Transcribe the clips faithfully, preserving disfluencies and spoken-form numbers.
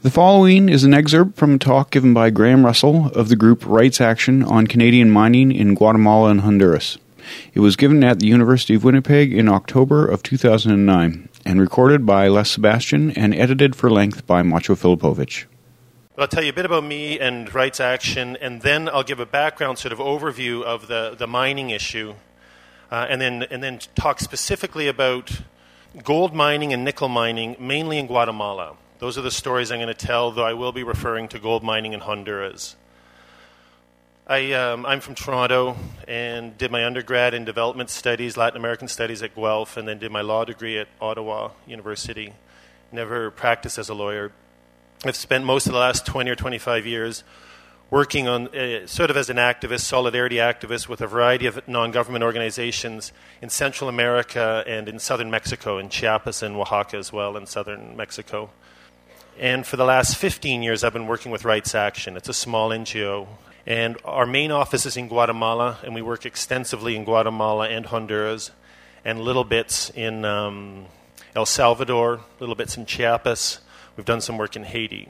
The following is an excerpt from a talk given by Graham Russell of the group Rights Action on Canadian mining in Guatemala and Honduras. It was given at the University of Winnipeg in October of two thousand nine and recorded by Les Sebastian and edited for length by Macho Filipovich. I'll tell you a bit about me and Rights Action, and then I'll give a background sort of overview of the, the mining issue, uh, and then and then talk specifically about gold mining and nickel mining, mainly in Guatemala. Those are the stories I'm going to tell, though I will be referring to gold mining in Honduras. I, um, I'm from Toronto and did my undergrad in development studies, Latin American studies at Guelph, and then did my law degree at Ottawa University. Never practiced as a lawyer. I've spent most of the last twenty or twenty-five years working on uh, sort of as an activist, solidarity activist with a variety of non-government organizations in Central America and in southern Mexico, in Chiapas and Oaxaca as well, in southern Mexico. And for the last fifteen years, I've been working with Rights Action. It's a small N G O. And our main office is in Guatemala, and we work extensively in Guatemala and Honduras, and little bits in um, El Salvador, little bits in Chiapas. We've done some work in Haiti.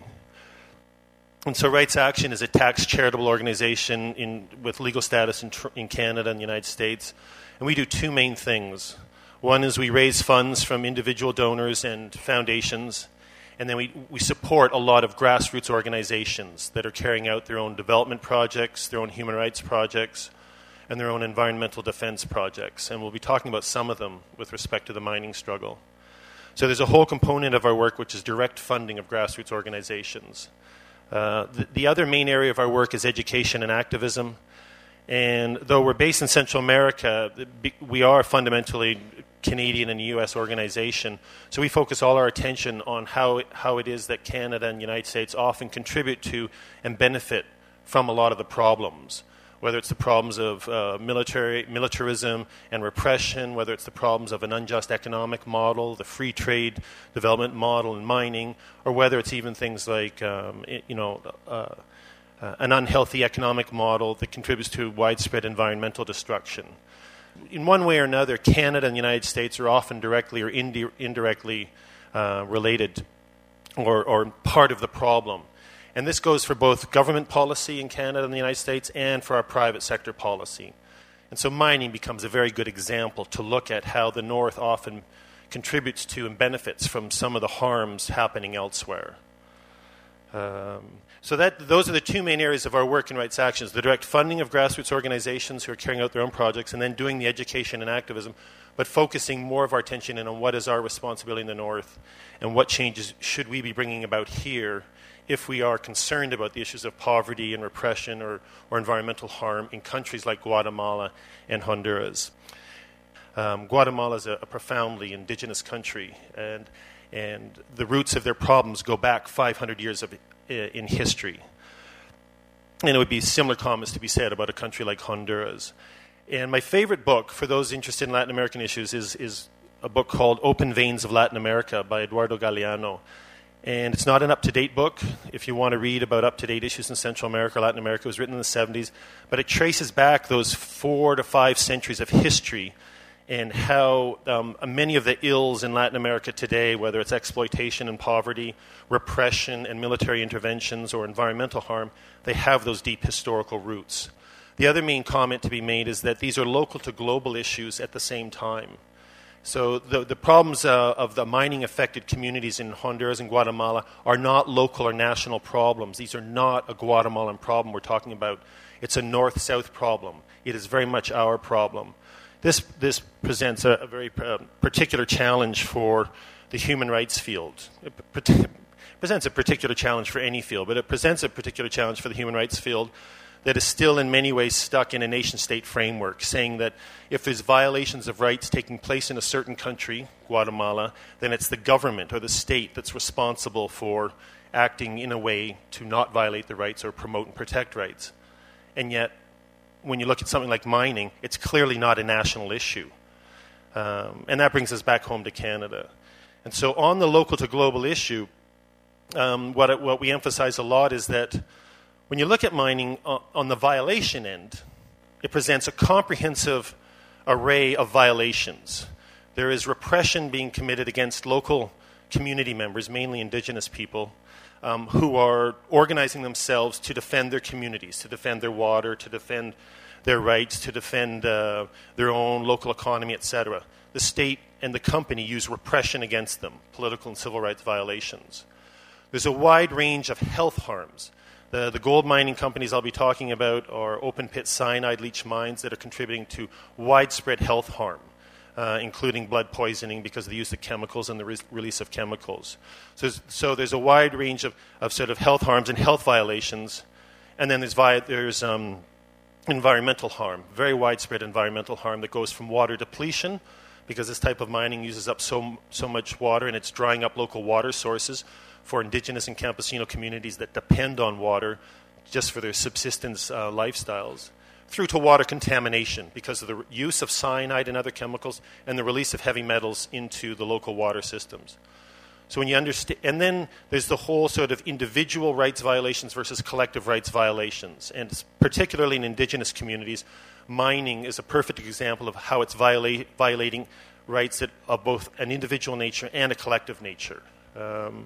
And so Rights Action is a tax charitable organization in, with legal status in, in Canada and the United States. And we do two main things. One is we raise funds from individual donors and foundations. And then we, we support a lot of grassroots organizations that are carrying out their own development projects, their own human rights projects, and their own environmental defense projects. And we'll be talking about some of them with respect to the mining struggle. So there's a whole component of our work which is direct funding of grassroots organizations. Uh, the, the other main area of our work is education and activism. And though we're based in Central America, we are fundamentally Canadian and U S organization. So we focus all our attention on how how it is that Canada and the United States often contribute to and benefit from a lot of the problems, whether it's the problems of uh, military militarism and repression, whether it's the problems of an unjust economic model, the free trade development model in mining, or whether it's even things like um, you know uh, uh, an unhealthy economic model that contributes to widespread environmental destruction. In one way or another, Canada and the United States are often directly or indi- indirectly uh, related or, or part of the problem. And this goes for both government policy in Canada and the United States and for our private sector policy. And so mining becomes a very good example to look at how the North often contributes to and benefits from some of the harms happening elsewhere. Um, so that those are the two main areas of our work in Rights Action, the direct funding of grassroots organizations who are carrying out their own projects, and then doing the education and activism, but focusing more of our attention in on what is our responsibility in the North and what changes should we be bringing about here if we are concerned about the issues of poverty and repression or, or environmental harm in countries like Guatemala and Honduras. Um, Guatemala is a, a profoundly indigenous country, and and the roots of their problems go back five hundred years of in history. And it would be similar comments to be said about a country like Honduras. And my favorite book for those interested in Latin American issues is, is a book called Open Veins of Latin America by Eduardo Galeano. And it's not an up-to-date book. If you want to read about up-to-date issues in Central America or Latin America, it was written in the seventies. But it traces back those four to five centuries of history and how um, many of the ills in Latin America today, whether it's exploitation and poverty, repression and military interventions, or environmental harm, they have those deep historical roots. The other main comment to be made is that these are local to global issues at the same time. So the, the problems uh, of the mining-affected communities in Honduras and Guatemala are not local or national problems. These are not a Guatemalan problem we're talking about. It's a north-south problem. It is very much our problem. This this presents a, a very uh, particular challenge for the human rights field. It pre- presents a particular challenge for any field, but it presents a particular challenge for the human rights field that is still in many ways stuck in a nation-state framework, saying that if there's violations of rights taking place in a certain country, Guatemala, then it's the government or the state that's responsible for acting in a way to not violate the rights or promote and protect rights. And yet, when you look at something like mining, it's clearly not a national issue. Um, and that brings us back home to Canada. And so on the local to global issue, um, what, it, what we emphasize a lot is that when you look at mining uh, on the violation end, it presents a comprehensive array of violations. There is repression being committed against local community members, mainly Indigenous people. um, who are organizing themselves to defend their communities, to defend their water, to defend their rights, to defend uh, their own local economy, et cetera. The state and the company use repression against them, political and civil rights violations. There's a wide range of health harms. The, the gold mining companies I'll be talking about are open-pit cyanide leach mines that are contributing to widespread health harm, uh, including blood poisoning because of the use of chemicals and the re- release of chemicals. So, so there's a wide range of, of sort of health harms and health violations. And then there's, vi- there's um, environmental harm, very widespread environmental harm that goes from water depletion, because this type of mining uses up so, so much water and it's drying up local water sources for indigenous and campesino communities that depend on water just for their subsistence uh, lifestyles, through to water contamination because of the use of cyanide and other chemicals and the release of heavy metals into the local water systems. So when you understand, and then there's the whole sort of individual rights violations versus collective rights violations, and particularly in indigenous communities, mining is a perfect example of how it's viola- violating rights that are both an individual nature and a collective nature. Um,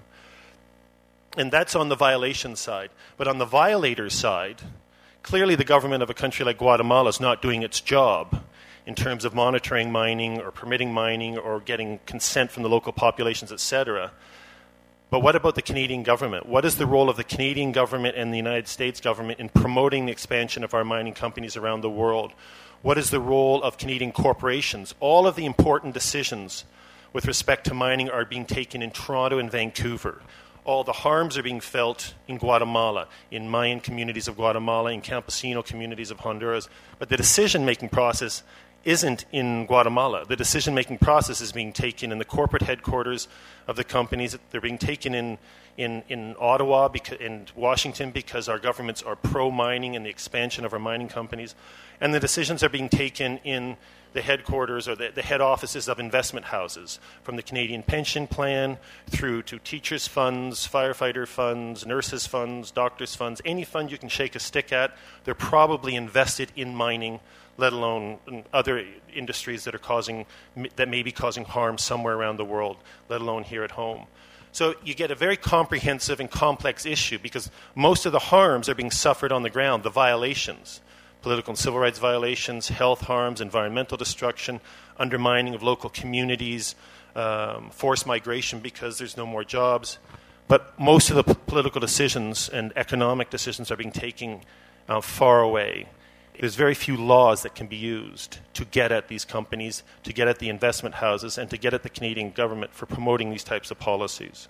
And that's on the violation side. But on the violator side, clearly the government of a country like Guatemala is not doing its job in terms of monitoring mining or permitting mining or getting consent from the local populations, et cetera. But what about the Canadian government? What is the role of the Canadian government and the United States government in promoting the expansion of our mining companies around the world? What is the role of Canadian corporations? All of the important decisions with respect to mining are being taken in Toronto and Vancouver. All the harms are being felt in Guatemala, in Mayan communities of Guatemala, in campesino communities of Honduras. But the decision-making process isn't in Guatemala. The decision-making process is being taken in the corporate headquarters of the companies. They're being taken in, in, in Ottawa because, and Washington because our governments are pro-mining and the expansion of our mining companies. And the decisions are being taken in the headquarters or the, the head offices of investment houses, from the Canadian Pension Plan through to teachers' funds, firefighter funds, nurses' funds, doctors' funds. Any fund you can shake a stick at, they're probably invested in mining, let alone in other industries that are causing, that may be causing harm somewhere around the world, let alone here at home. So you get a very comprehensive and complex issue because most of the harms are being suffered on the ground, the violations. Political and civil rights violations, health harms, environmental destruction, undermining of local communities, um, forced migration because there's no more jobs. But most of the p- political decisions and economic decisions are being taken uh, far away. There's very few laws that can be used to get at these companies, to get at the investment houses, and to get at the Canadian government for promoting these types of policies.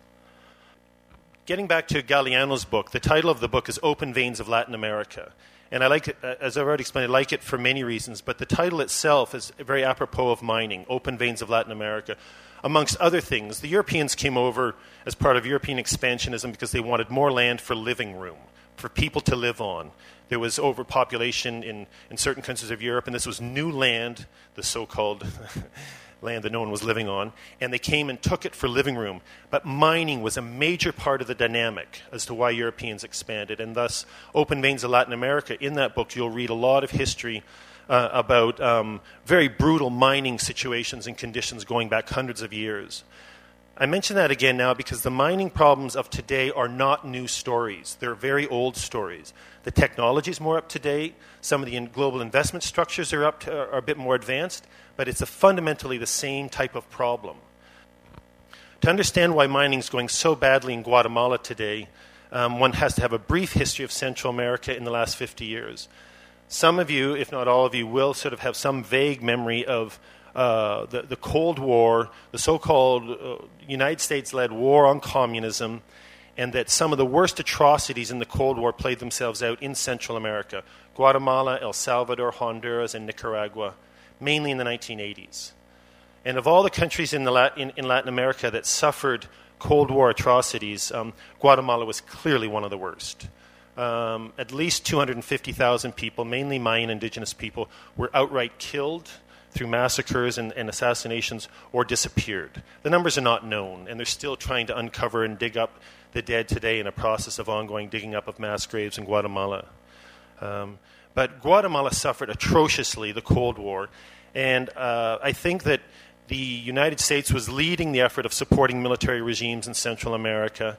Getting back to Galeano's book, the title of the book is Open Veins of Latin America. And I like it, as I've already explained, I like it for many reasons, but the title itself is very apropos of mining, Open Veins of Latin America. Amongst other things, the Europeans came over as part of European expansionism because they wanted more land for living room, for people to live on. There was overpopulation in, in certain countries of Europe, and this was new land, the so-called land that no one was living on, and they came and took it for living room. But mining was a major part of the dynamic as to why Europeans expanded, and thus Open Veins of Latin America. In that book, you'll read a lot of history uh, about um, very brutal mining situations and conditions going back hundreds of years. I mention that again now because the mining problems of today are not new stories. They're very old stories. The technology is more up to date. Some of the in- global investment structures are, up to, are a bit more advanced, but it's a fundamentally the same type of problem. To understand why mining is going so badly in Guatemala today, um, one has to have a brief history of Central America in the last fifty years. Some of you, if not all of you, will sort of have some vague memory of Uh, the, the Cold War, the so-called uh, United States-led war on communism, and that some of the worst atrocities in the Cold War played themselves out in Central America, Guatemala, El Salvador, Honduras, and Nicaragua, mainly in the nineteen eighties. And of all the countries in, the Lat- in, in Latin America that suffered Cold War atrocities, um, Guatemala was clearly one of the worst. Um, at least two hundred fifty thousand people, mainly Mayan indigenous people, were outright killed through massacres and, and assassinations, or disappeared. The numbers are not known, and they're still trying to uncover and dig up the dead today in a process of ongoing digging up of mass graves in Guatemala. Um, but Guatemala suffered atrociously the Cold War, and uh, I think that the United States was leading the effort of supporting military regimes in Central America,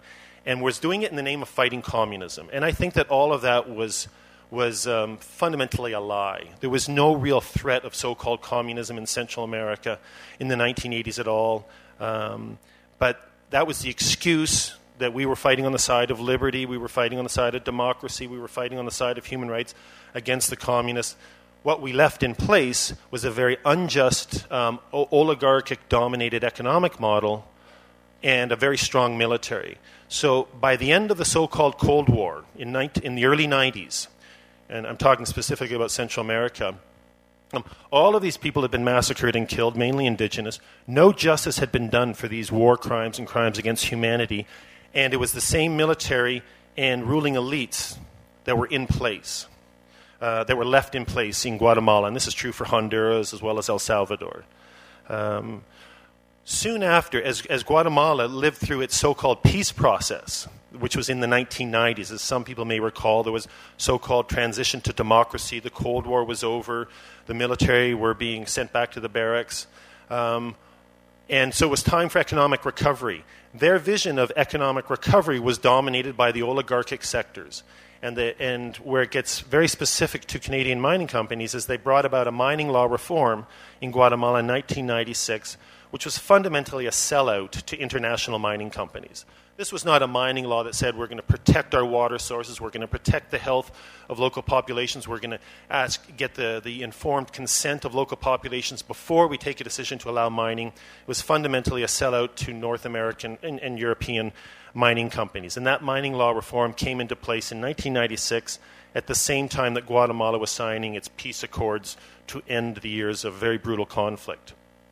and was doing it in the name of fighting communism. And I think that all of that was was um, fundamentally a lie. There was no real threat of so-called communism in Central America in the nineteen eighties at all. Um, but that was the excuse that we were fighting on the side of liberty, we were fighting on the side of democracy, we were fighting on the side of human rights against the communists. What we left in place was a very unjust, um, oligarchic-dominated economic model and a very strong military. So by the end of the so-called Cold War in, nineteen, in the early nineties, and I'm talking specifically about Central America, um, all of these people had been massacred and killed, mainly indigenous. No justice had been done for these war crimes and crimes against humanity, and it was the same military and ruling elites that were in place, uh, that were left in place in Guatemala, and this is true for Honduras as well as El Salvador. Um, soon after, as, as Guatemala lived through its so-called peace process, which was in the nineteen nineties. As some people may recall, there was so-called transition to democracy. The Cold War was over. The military were being sent back to the barracks. Um, and so it was time for economic recovery. Their vision of economic recovery was dominated by the oligarchic sectors. And, the, and where it gets very specific to Canadian mining companies is they brought about a mining law reform in Guatemala in nineteen ninety-six, which was fundamentally a sellout to international mining companies. This was not a mining law that said we're going to protect our water sources, we're going to protect the health of local populations, we're going to ask, get the, the informed consent of local populations before we take a decision to allow mining. It was fundamentally a sellout to North American and, and European mining companies. And that mining law reform came into place in nineteen ninety-six at the same time that Guatemala was signing its peace accords to end the years of very brutal conflict.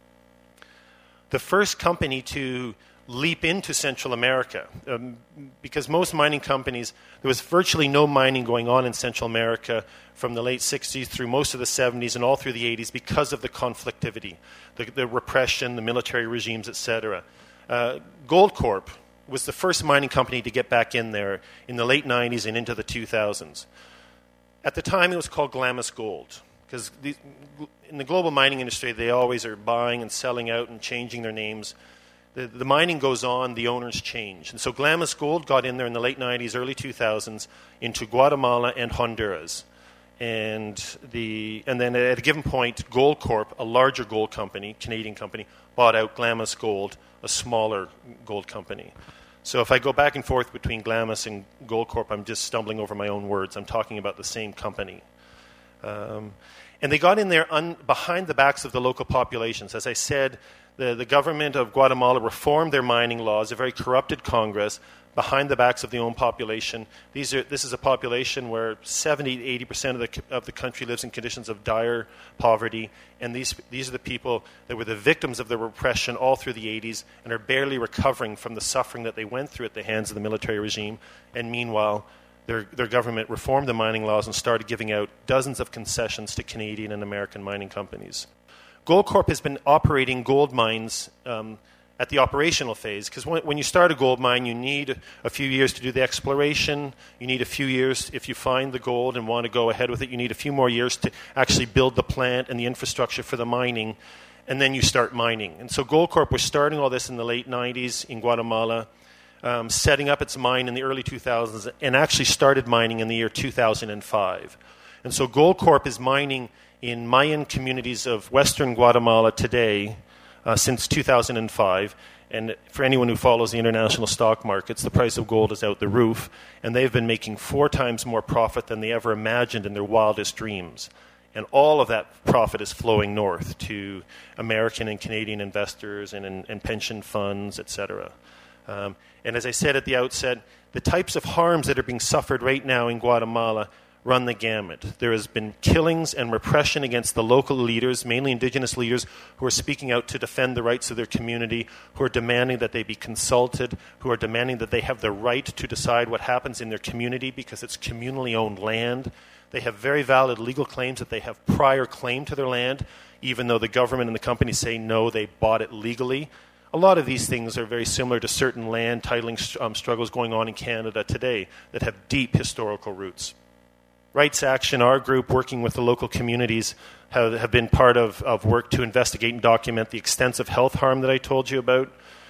The first company to leap into Central America, um, because most mining companies, there was virtually no mining going on in Central America from the late sixties through most of the seventies and all through the eighties because of the conflictivity, the, the repression, the military regimes, et cetera. Uh, Goldcorp was the first mining company to get back in there in the late nineties and into the two thousands. At the time, it was called Glamis Gold, because in the global mining industry, they always are buying and selling out and changing their names. The, the mining goes on, the owners change. And so Glamis Gold got in there in the late nineties, early two thousands into Guatemala and Honduras. And the and then at a given point, Goldcorp, a larger gold company, Canadian company, bought out Glamis Gold, a smaller gold company. So if I go back and forth between Glamis and Goldcorp, I'm just stumbling over my own words. I'm talking about the same company. Um, and they got in there un, behind the backs of the local populations. As I said, The, the government of Guatemala reformed their mining laws, a very corrupted Congress, behind the backs of the own population. These are, this is a population where seventy to eighty percent of the, of the country lives in conditions of dire poverty, and these, these are the people that were the victims of the repression all through the eighties and are barely recovering from the suffering that they went through at the hands of the military regime. And meanwhile, their, their government reformed the mining laws and started giving out dozens of concessions to Canadian and American mining companies. Goldcorp has been operating gold mines um, at the operational phase, because when, when you start a gold mine, you need a few years to do the exploration. You need a few years, if you find the gold and want to go ahead with it, you need a few more years to actually build the plant and the infrastructure for the mining, and then you start mining. And so Goldcorp was starting all this in the late nineties in Guatemala, um, setting up its mine in the early two thousands, and actually started mining in the year two thousand five. And so Goldcorp is mining in Mayan communities of western Guatemala today uh, since two thousand five. And for anyone who follows the international stock markets, the price of gold is out the roof. And they've been making four times more profit than they ever imagined in their wildest dreams. And all of that profit is flowing north to American and Canadian investors and, and, and pension funds, et cetera. Um, and as I said at the outset, the types of harms that are being suffered right now in Guatemala run the gamut. There has been killings and repression against the local leaders, mainly indigenous leaders, who are speaking out to defend the rights of their community, who are demanding that they be consulted, who are demanding that they have the right to decide what happens in their community because it's communally owned land. They have very valid legal claims that they have prior claim to their land, even though the government and the companies say no, they bought it legally. A lot of these things are very similar to certain land titling um, struggles going on in Canada today that have deep historical roots. Rights Action, our group, working with the local communities, have, have been part of, of work to investigate and document the extensive health harm that I told you about.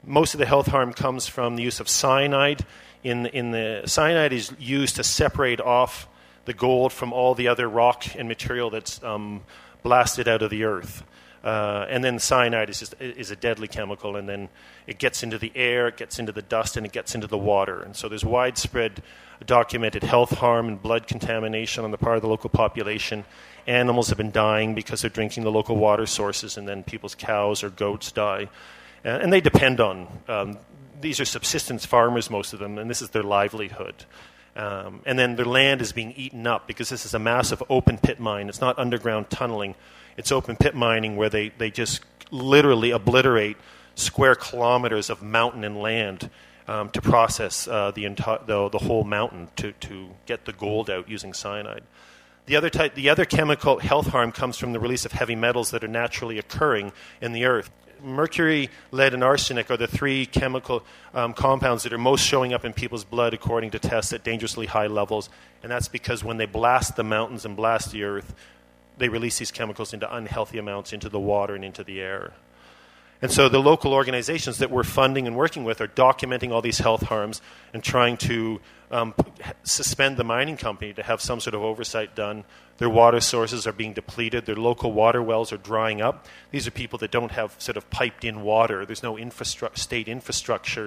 most of the health harm comes from the use of cyanide. In, in the cyanide is used to separate off the gold from all the other rock and material that's um, blasted out of the earth. Uh, and then cyanide is just is a deadly chemical, and then it gets into the air, it gets into the dust, and it gets into the water. And so there's widespread documented health harm and blood contamination on the part of the local population. Animals have been dying because they're drinking the local water sources, and then people's cows or goats die. Uh, and they depend on, um, these are subsistence farmers, most of them, and this is their livelihood. Um, and then their land is being eaten up because this is a massive open pit mine. It's not underground tunneling. It's open pit mining where they, they just literally obliterate square kilometers of mountain and land um, to process uh, the, enti- the the whole mountain to, to get the gold out using cyanide. The other type, the other chemical health harm comes from the release of heavy metals that are naturally occurring in the earth. Mercury, lead, and arsenic are the three chemical um, compounds that are most showing up in people's blood according to tests at dangerously high levels, and that's because when they blast the mountains and blast the earth, they release these chemicals into unhealthy amounts into the water and into the air. And so the local organizations that we're funding and working with are documenting all these health harms and trying to um, suspend the mining company to have some sort of oversight done. Their water sources are being depleted. Their local water wells are drying up. These are people that don't have sort of piped-in water. There's no infrastru- state infrastructure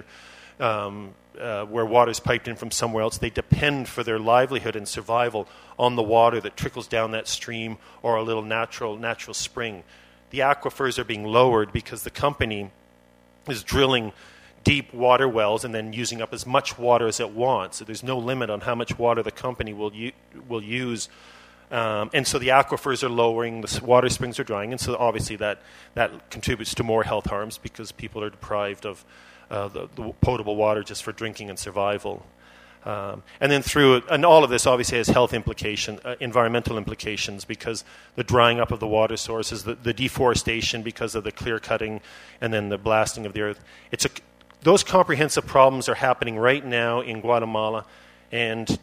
um, uh, where water is piped in from somewhere else. They depend for their livelihood and survival on the water that trickles down that stream or a little natural natural spring. The aquifers are being lowered because the company is drilling deep water wells and then using up as much water as it wants. So there's no limit on how much water the company will u- will use. Um, and so the aquifers are lowering, the water springs are drying, and so obviously that, that contributes to more health harms because people are deprived of uh, the, the potable water just for drinking and survival. Um, and then through it, and all of this obviously has health implications, uh, environmental implications, because the drying up of the water sources, the, the deforestation because of the clear cutting, and then the blasting of the earth. It's a, those comprehensive problems are happening right now in Guatemala and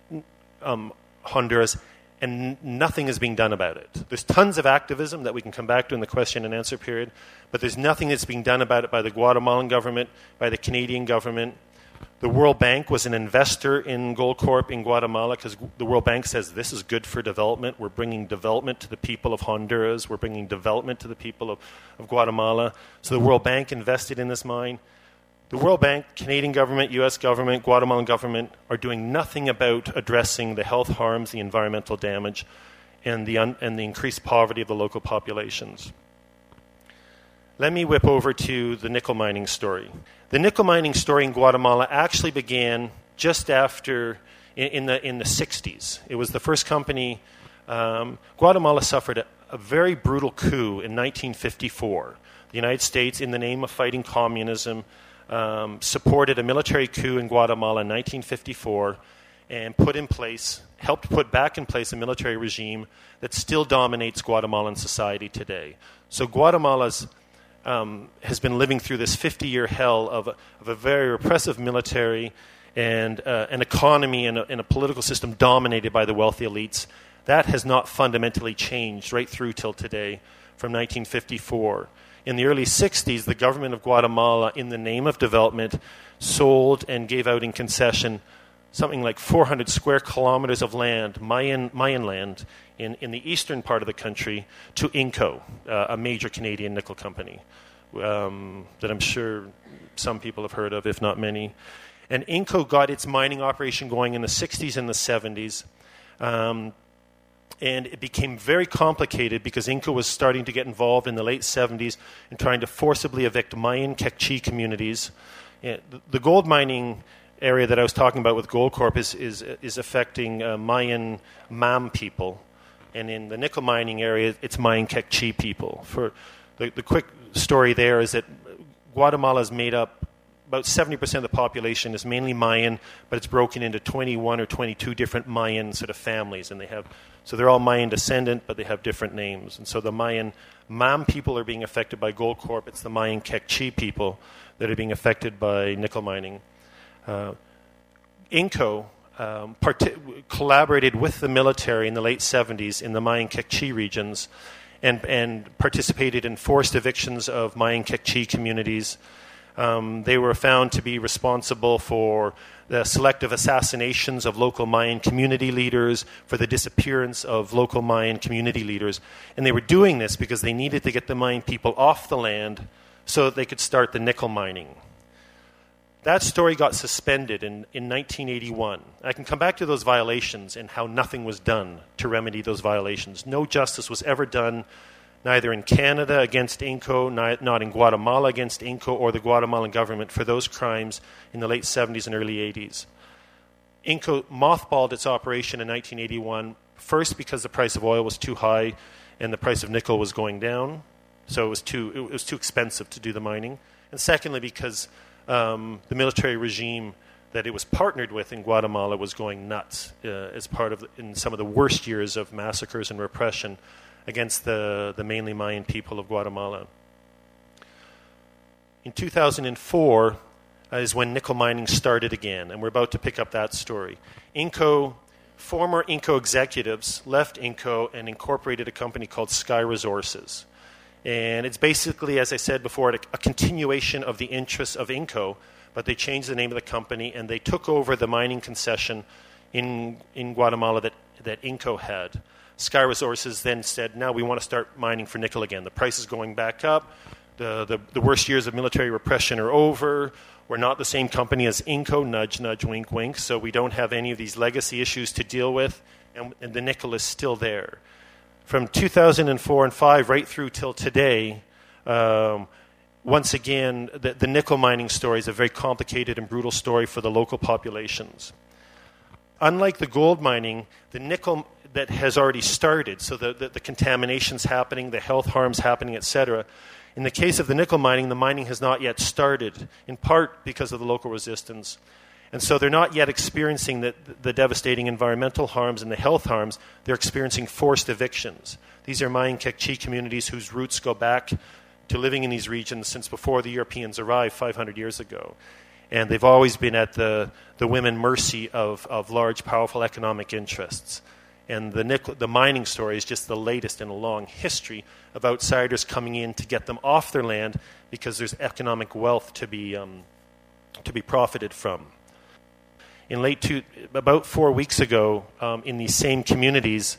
um, Honduras, and nothing is being done about it. There's tons of activism that we can come back to in the question and answer period, but there's nothing that's being done about it by the Guatemalan government, by the Canadian government. The World Bank was an investor in Goldcorp in Guatemala because the World Bank says this is good for development. We're bringing development to the people of Honduras. We're bringing development to the people of, of Guatemala. So the World Bank invested in this mine. The World Bank, Canadian government, U S government, Guatemalan government are doing nothing about addressing the health harms, the environmental damage, and the, un- and the increased poverty of the local populations. Let me whip over to the nickel mining story. The nickel mining story in Guatemala actually began just after, in, in the in the sixties. It was the first company. Um, Guatemala suffered a, a very brutal coup in nineteen fifty-four. The United States, in the name of fighting communism, um, supported a military coup in Guatemala in nineteen fifty-four and put in place, helped put back in place a military regime that still dominates Guatemalan society today. So Guatemala's Um, has been living through this fifty-year hell of a, of a very repressive military and uh, an economy and a, and a political system dominated by the wealthy elites. That has not fundamentally changed right through till today from nineteen fifty-four. In the early sixties, the government of Guatemala, in the name of development, sold and gave out in concession something like four hundred square kilometers of land, Mayan, Mayan land, in, in the eastern part of the country to Inco, uh, a major Canadian nickel company um, that I'm sure some people have heard of, if not many. And Inco got its mining operation going in the sixties and the seventies. Um, and it became very complicated because Inco was starting to get involved in the late seventies in trying to forcibly evict Mayan Kekchi communities. Yeah, the, the gold mining area that I was talking about with Goldcorp is is, is affecting uh, Mayan Mam people. And in the nickel mining area, it's Mayan Kekchi people. For the, the quick story there is that Guatemala is made up, about seventy percent of the population is mainly Mayan, but it's broken into twenty-one or twenty-two different Mayan sort of families. And they have, so they're all Mayan descendant, but they have different names. And so the Mayan Mam people are being affected by Goldcorp. It's the Mayan Kekchi people that are being affected by nickel mining. Uh, Inco um, part- collaborated with the military in the late seventies in the Mayan Kekchi regions and, and participated in forced evictions of Mayan Kekchi communities. Um, they were found to be responsible for the selective assassinations of local Mayan community leaders, for the disappearance of local Mayan community leaders. And they were doing this because they needed to get the Mayan people off the land so that they could start the nickel mining. That story got suspended in, in nineteen eighty-one. I can come back to those violations and how nothing was done to remedy those violations. No justice was ever done, neither in Canada against Inco, not in Guatemala against Inco, or the Guatemalan government for those crimes in the late seventies and early eighties. Inco mothballed its operation in nineteen eighty-one, first because the price of oil was too high and the price of nickel was going down, so it was too, it was too expensive to do the mining. And secondly, because um, the military regime that it was partnered with in Guatemala was going nuts uh, as part of, the, in some of the worst years of massacres and repression against the, the mainly Mayan people of Guatemala. In two thousand four uh, is when nickel mining started again, and we're about to pick up that story. Inco, former Inco executives left Inco and incorporated a company called Sky Resources. And it's basically, as I said before, a, a continuation of the interests of Inco, but they changed the name of the company and they took over the mining concession in, in Guatemala that, that Inco had. Sky Resources then said, now we want to start mining for nickel again. The price is going back up. The, the, the worst years of military repression are over. We're not the same company as Inco, nudge, nudge, wink, wink, so we don't have any of these legacy issues to deal with, and, and the nickel is still there. From two thousand four and five right through till today, um, once again, the, the nickel mining story is a very complicated and brutal story for the local populations. Unlike the gold mining, the nickel that has already started, so the, the, the contamination's happening, the health harms happening, et cetera. In the case of the nickel mining, the mining has not yet started, in part because of the local resistance. And so they're not yet experiencing the, the devastating environmental harms and the health harms. They're experiencing forced evictions. These are Mayan Kekchi communities whose roots go back to living in these regions since before the Europeans arrived five hundred years ago. And they've always been at the, the whim and mercy of, of large, powerful economic interests. And the, nickel, the mining story is just the latest in a long history of outsiders coming in to get them off their land because there's economic wealth to be, um, to be profited from. In late two, about four weeks ago, um, in these same communities,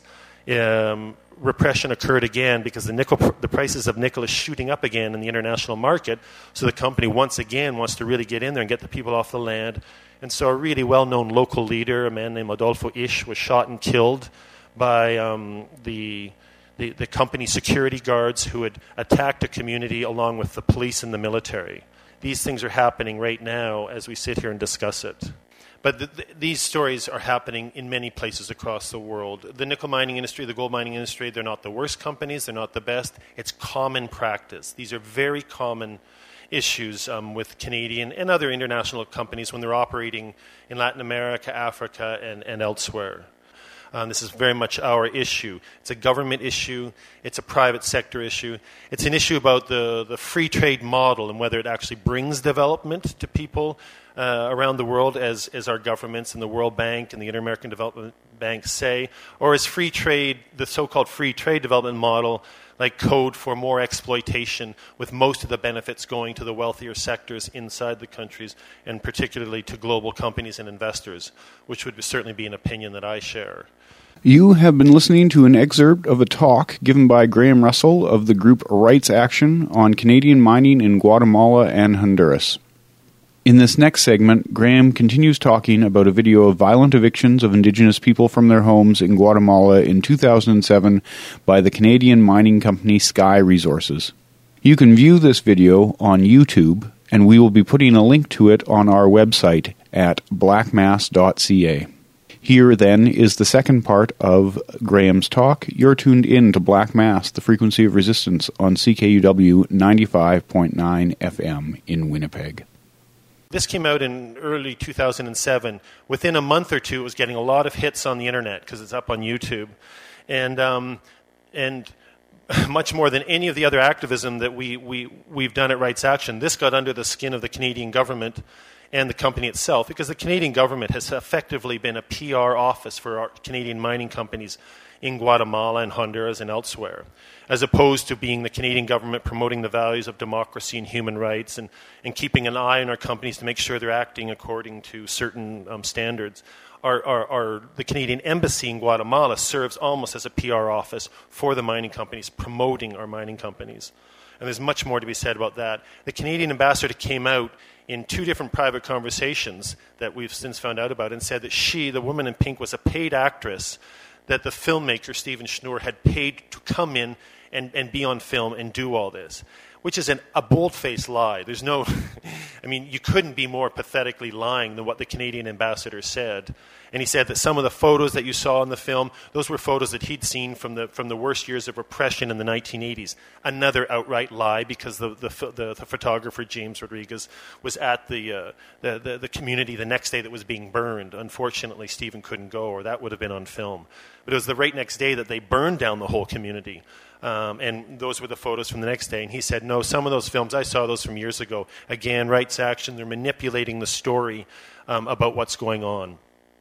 um, repression occurred again because the nickel, the prices of nickel is shooting up again in the international market. So the company once again wants to really get in there and get the people off the land. And so a really well-known local leader, a man named Adolfo Ish, was shot and killed by um, the, the the company security guards who had attacked a community along with the police and the military. These things are happening right now as we sit here and discuss it. But the, the, these stories are happening in many places across the world. The nickel mining industry, the gold mining industry, they're not the worst companies, they're not the best. It's common practice. These are very common issues um, with Canadian and other international companies when they're operating in Latin America, Africa, and, and elsewhere. Um, this is very much our issue. It's a government issue. It's a private sector issue. It's an issue about the, the free trade model and whether it actually brings development to people uh, around the world, as, as our governments and the World Bank and the Inter-American Development Bank say, or is free trade, the so-called free trade development model, like code for more exploitation, with most of the benefits going to the wealthier sectors inside the countries, and particularly to global companies and investors, which would certainly be an opinion that I share. You have been listening to an excerpt of a talk given by Graham Russell of the group Rights Action on Canadian mining in Guatemala and Honduras. In this next segment, Graham continues talking about a video of violent evictions of Indigenous people from their homes in Guatemala in two thousand seven by the Canadian mining company Sky Resources. You can view this video on YouTube, and we will be putting a link to it on our website at black mass dot c a. Here, then, is the second part of Graham's talk. You're tuned in to Black Mass, the frequency of resistance, on C K U W ninety-five point nine F M in Winnipeg. This came out in early two thousand seven. Within a month or two, it was getting a lot of hits on the internet because it's up on YouTube. And um, and much more than any of the other activism that we, we, we've done at Rights Action, this got under the skin of the Canadian government and the company itself, because the Canadian government has effectively been a P R office for our Canadian mining companies in Guatemala and Honduras and elsewhere, as opposed to being the Canadian government promoting the values of democracy and human rights and, and keeping an eye on our companies to make sure they're acting according to certain um, standards. Our, our, our, the Canadian Embassy in Guatemala serves almost as a P R office for the mining companies, promoting our mining companies. And there's much more to be said about that. The Canadian ambassador came out in two different private conversations that we've since found out about and said that she, the woman in pink, was a paid actress that the filmmaker, Stephen Schnur, had paid to come in and, and be on film and do all this, which is an, a bold-faced lie. There's no, I mean, you couldn't be more pathetically lying than what the Canadian ambassador said. And he said that some of the photos that you saw in the film, those were photos that he'd seen from the from the worst years of repression in the nineteen eighties. Another outright lie, because the the, the, the photographer, James Rodriguez, was at the, uh, the, the the community the next day that was being burned. Unfortunately, Stephen couldn't go, or that would have been on film. But it was the right next day that they burned down the whole community. Um, and those were the photos from the next day. And he said, no, some of those films, I saw those from years ago. Again, Rights Action, they're manipulating the story um, about what's going on.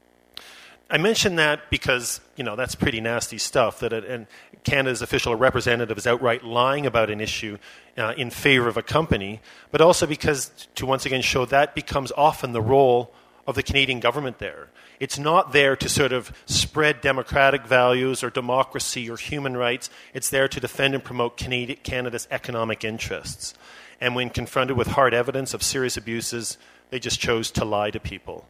I mention that because, you know, that's pretty nasty stuff, that it, and Canada's official representative is outright lying about an issue uh, in favor of a company, but also because, to once again show that becomes often the role of the Canadian government there. It's not there to sort of spread democratic values or democracy or human rights. It's there to defend and promote Canada, Canada's economic interests. And when confronted with hard evidence of serious abuses, they just chose to lie to people.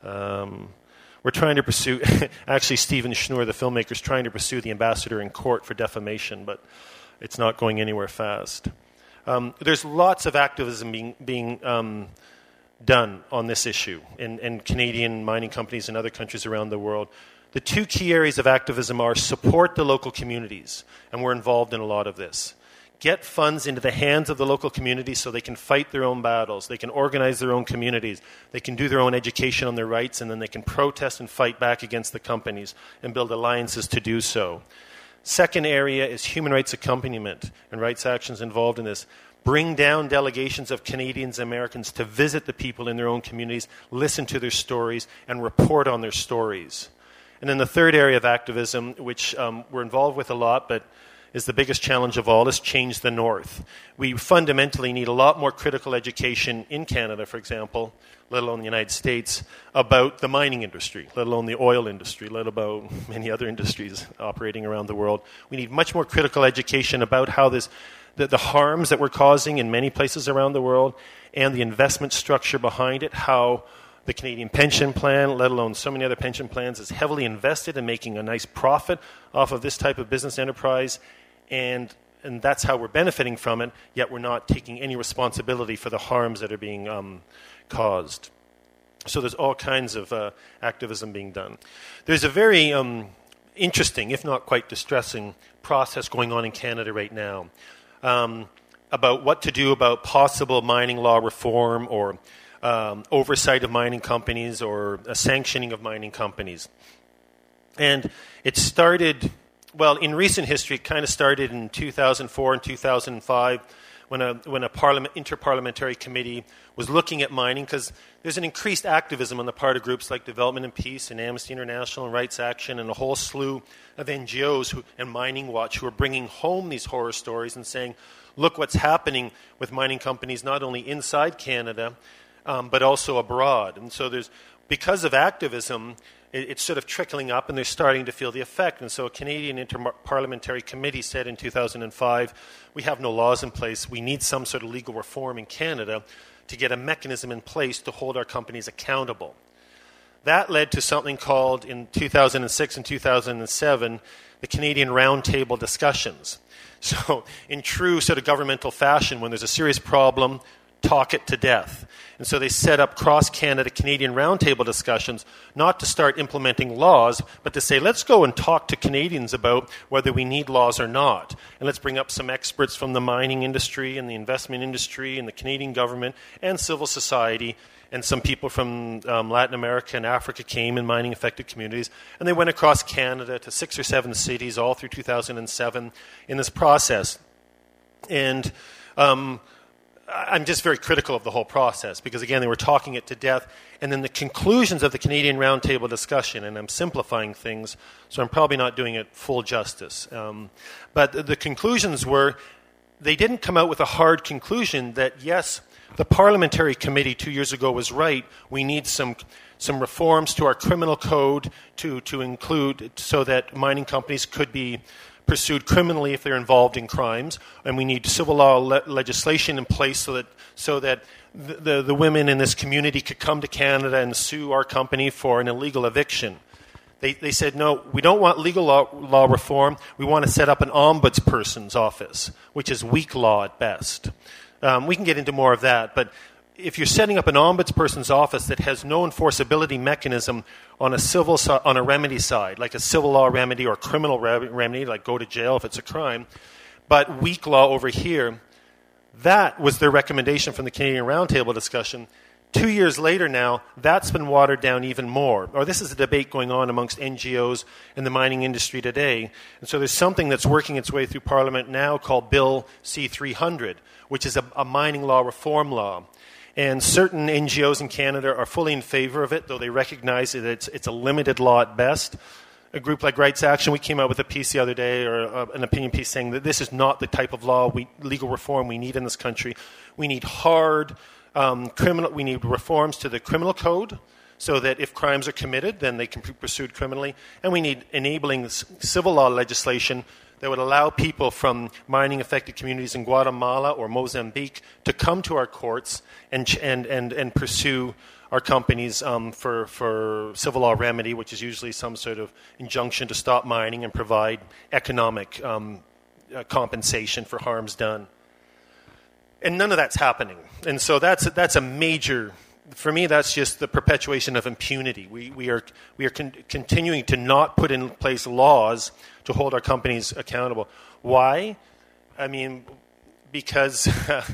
Um, we're trying to pursue, actually Stephen Schnur, the filmmaker, is trying to pursue the ambassador in court for defamation, but it's not going anywhere fast. Um, there's lots of activism being, being um, done on this issue in, in Canadian mining companies and other countries around the world. The two key areas of activism are support the local communities, and we're involved in a lot of this. Get funds into the hands of the local communities so they can fight their own battles, they can organize their own communities, they can do their own education on their rights, and then they can protest and fight back against the companies and build alliances to do so. Second area is human rights accompaniment, and Rights Action's involved in this. Bring down delegations of Canadians and Americans to visit the people in their own communities, listen to their stories, and report on their stories. And then the third area of activism, which um, we're involved with a lot, but is the biggest challenge of all, is change the North. We fundamentally need a lot more critical education in Canada, for example, let alone the United States, about the mining industry, let alone the oil industry, let alone many other industries operating around the world. We need much more critical education about how this The, the harms that we're causing in many places around the world and the investment structure behind it, how the Canadian pension plan, let alone so many other pension plans, is heavily invested in making a nice profit off of this type of business enterprise, and and that's how we're benefiting from it, yet we're not taking any responsibility for the harms that are being um, caused. So there's all kinds of uh, activism being done. There's a very um, interesting, if not quite distressing, process going on in Canada right now. Um, about what to do about possible mining law reform or um, oversight of mining companies or a sanctioning of mining companies. And it started, well, in recent history, it kind of started in two thousand four and two thousand five when a, when a parliament, interparliamentary committee was looking at mining, because there's an increased activism on the part of groups like Development and Peace and Amnesty International and Rights Action and a whole slew of N G Os who, and Mining Watch who are bringing home these horror stories and saying, look what's happening with mining companies not only inside Canada, um, but also abroad. And so there's, because of activism, it, it's sort of trickling up and they're starting to feel the effect. And so a Canadian Interparliamentary Committee said in two thousand five, we have no laws in place. We need some sort of legal reform in Canada to get a mechanism in place to hold our companies accountable. That led to something called, in two thousand six and two thousand seven, the Canadian Roundtable Discussions. So in true sort of governmental fashion, when there's a serious problem, talk it to death. And so they set up cross-Canada Canadian roundtable discussions, not to start implementing laws, but to say, let's go and talk to Canadians about whether we need laws or not. And let's bring up some experts from the mining industry and the investment industry and the Canadian government and civil society. And some people from um, Latin America and Africa came in mining-affected communities. And they went across Canada to six or seven cities all through two thousand seven in this process. And um, I'm just very critical of the whole process because, again, they were talking it to death. And then the conclusions of the Canadian Roundtable discussion, and I'm simplifying things, so I'm probably not doing it full justice. Um, but the, the conclusions were, they didn't come out with a hard conclusion that, yes, the parliamentary committee two years ago was right. We need some some reforms to our criminal code to, to include so that mining companies could be pursued criminally if they're involved in crimes, and we need civil law le- legislation in place so that so that the, the the women in this community could come to Canada and sue our company for an illegal eviction. They they said, no, we don't want legal law, law reform. We want to set up an ombudsperson's office, which is weak law at best. Um, we can get into more of that, but if you're setting up an ombudsperson's office that has no enforceability mechanism on a civil so- on a remedy side, like a civil law remedy or criminal re- remedy, like go to jail if it's a crime, but weak law over here, that was their recommendation from the Canadian Roundtable discussion. Two years later now, that's been watered down even more. Or this is a debate going on amongst N G Os and the mining industry today. And so there's something that's working its way through Parliament now called Bill C three hundred, which is a, a mining law reform law. And certain N G Os in Canada are fully in favor of it, though they recognize that it's, it's a limited law at best. A group like Rights Action, we came out with a piece the other day, or uh, an opinion piece, saying that this is not the type of law, we, legal reform we need in this country. We need hard um, criminal, we need reforms to the criminal code, so that if crimes are committed, then they can be pursued criminally. And we need enabling civil law legislation that would allow people from mining-affected communities in Guatemala or Mozambique to come to our courts and and and, and pursue our companies um, for, for civil law remedy, which is usually some sort of injunction to stop mining and provide economic um, uh, compensation for harms done. And none of that's happening. And so that's that's a major... For me, that's just the perpetuation of impunity. We we are we are con- continuing to not put in place laws to hold our companies accountable. Why? I mean, because uh,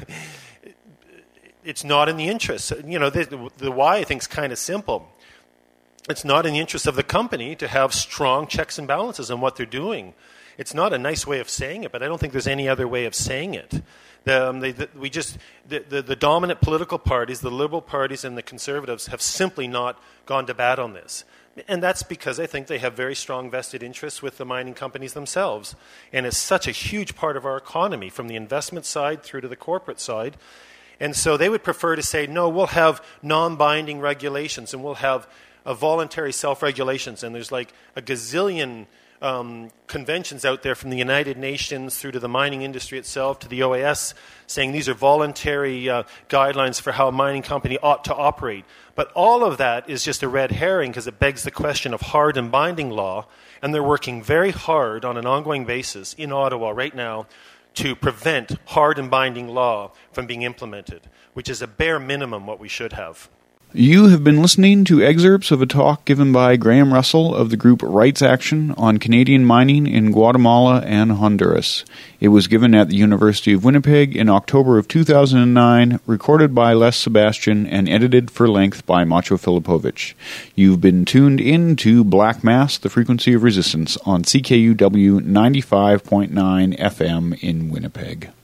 it's not in the interest. You know, the, the why I think is kind of simple. It's not in the interest of the company to have strong checks and balances on what they're doing. It's not a nice way of saying it, but I don't think there's any other way of saying it. The, um, they, the, we just the, the, the dominant political parties, the Liberal parties and the Conservatives, have simply not gone to bat on this. And that's because I think they have very strong vested interests with the mining companies themselves. And it's such a huge part of our economy, from the investment side through to the corporate side. And so they would prefer to say, no, we'll have non-binding regulations and we'll have a voluntary self-regulations. And there's like a gazillion Um, conventions out there, from the United Nations through to the mining industry itself to the O A S, saying these are voluntary uh, guidelines for how a mining company ought to operate. But all of that is just a red herring because it begs the question of hard and binding law, and they're working very hard on an ongoing basis in Ottawa right now to prevent hard and binding law from being implemented, which is a bare minimum what we should have. You have been listening to excerpts of a talk given by Graham Russell of the group Rights Action on Canadian mining in Guatemala and Honduras. It was given at the University of Winnipeg in October of two thousand nine, recorded by Les Sebastian, and edited for length by Macho Filipovich. You've been tuned in to Black Mass, the Frequency of Resistance, on C K U W ninety-five point nine F M in Winnipeg.